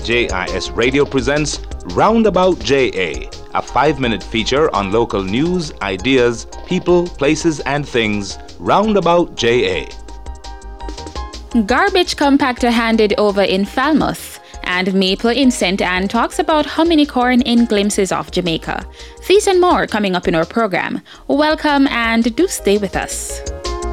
JIS Radio presents Roundabout JA, a 5-minute feature on local news, ideas, people, places, and things. Roundabout JA. Garbage compactor handed over in Falmouth, and Maple in St. Anne talks about hominy corn in Glimpses of Jamaica. These and more coming up in our program. Welcome and do stay with us.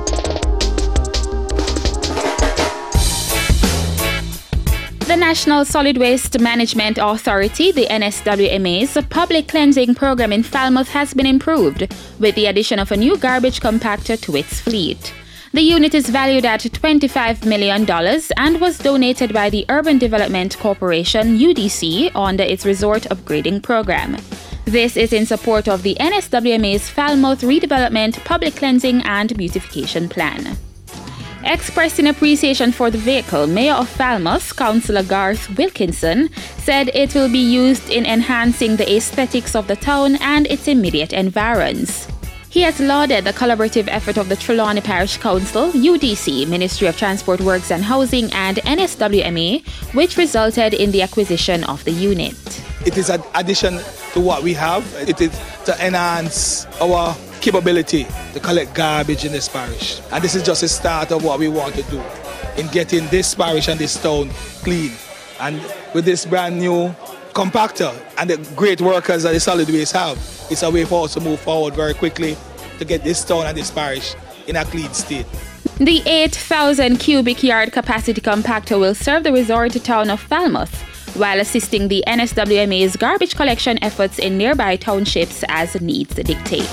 The National Solid Waste Management Authority, the NSWMA's public cleansing program in Falmouth has been improved with the addition of a new garbage compactor to its fleet. The unit is valued at $25 million and was donated by the Urban Development Corporation, UDC, under its resort upgrading program. This is in support of the NSWMA's Falmouth Redevelopment, Public Cleansing and Beautification Plan. Expressing appreciation for the vehicle, Mayor of Falmouth, Councillor Garth Wilkinson, said it will be used in enhancing the aesthetics of the town and its immediate environs. He has lauded the collaborative effort of the Trelawney Parish Council, UDC, Ministry of Transport Works and Housing, and NSWMA, which resulted in the acquisition of the unit. It is an addition to what we have. It is to enhance our capability to collect garbage in this parish. And this is just a start of what we want to do in getting this parish and this town clean. And with this brand new compactor and the great workers that the solid waste have, it's a way for us to move forward very quickly to get this town and this parish in a clean state. The 8,000 cubic yard capacity compactor will serve the resort town of Falmouth while assisting the NSWMA's garbage collection efforts in nearby townships as needs dictate.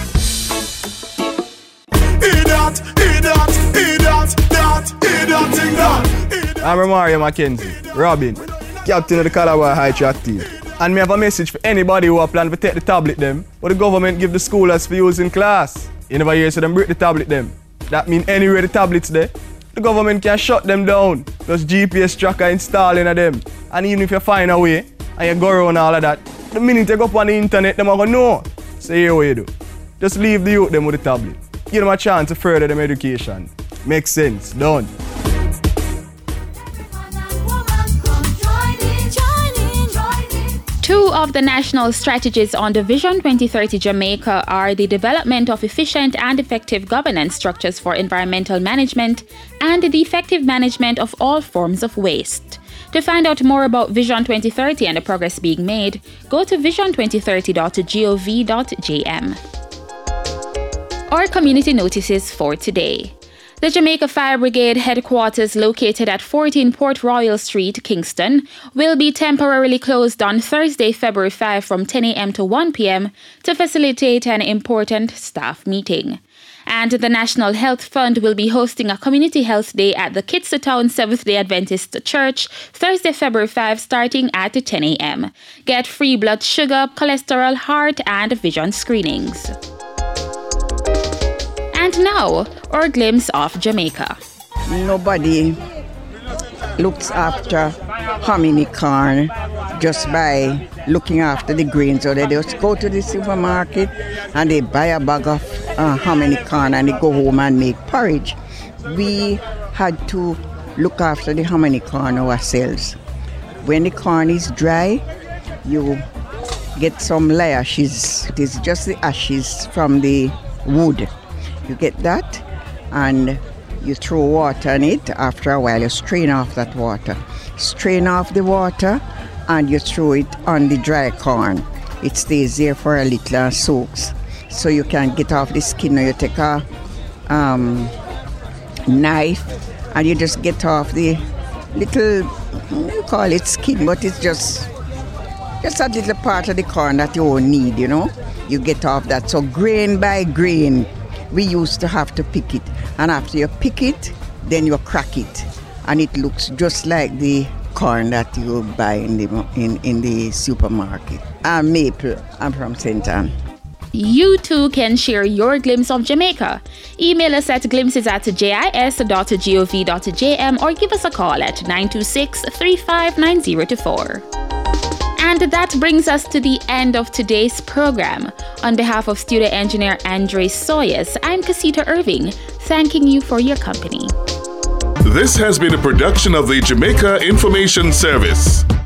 I'm Mario Mackenzie, Robin, captain of the Calabar High Track team. And me have a message for anybody who are planning to take the tablet them, but the government give the schoolers for use in class. You never hear so them break the tablet them. That mean anywhere the tablets there, the government can shut them down. Plus GPS tracker installing of them. And even if you find a way and you go around all of that, the minute you go up on the internet, them are going to know. So here what you do. Just leave the youth them with the tablet. Give them a chance to further them education. Makes sense. Done. Two of the national strategies on the Vision 2030 Jamaica are the development of efficient and effective governance structures for environmental management and the effective management of all forms of waste. To find out more about Vision 2030 and the progress being made, go to vision2030.gov.jm. Our community notices for today. The Jamaica Fire Brigade headquarters located at 14 Port Royal Street, Kingston, will be temporarily closed on Thursday, February 5 from 10 a.m. to 1 p.m. to facilitate an important staff meeting. And the National Health Fund will be hosting a Community Health Day at the Kitsatown Seventh-day Adventist Church, Thursday, February 5, starting at 10 a.m. Get free blood sugar, cholesterol, heart, and vision screenings. And now, our glimpse of Jamaica. Nobody looks after hominy corn just by looking after the grains. So they just go to the supermarket and they buy a bag of hominy corn and they go home and make porridge. We had to look after the hominy corn ourselves. When the corn is dry, you get some ashes. It is just the ashes from the wood. You get that and you throw water in it. After a while you strain off that water. Strain off the water and you throw it on the dry corn. It stays there for a little and soaks. So you can get off the skin. Or you take a knife and you just get off the little, you call it skin, but it's just a little part of the corn that you won't need, you know. You get off that. So grain by grain, we used to have to pick it. And after you pick it, then you crack it. And it looks just like the corn that you buy in the supermarket. I'm Maple. I'm from St. Anne. You too can share your glimpse of Jamaica. Email us at glimpses@jis.gov.jm or give us a call at 926-359024. And that brings us to the end of today's program. On behalf of studio engineer Andre Sawyers, I'm Casita Irving, thanking you for your company. This has been a production of the Jamaica Information Service.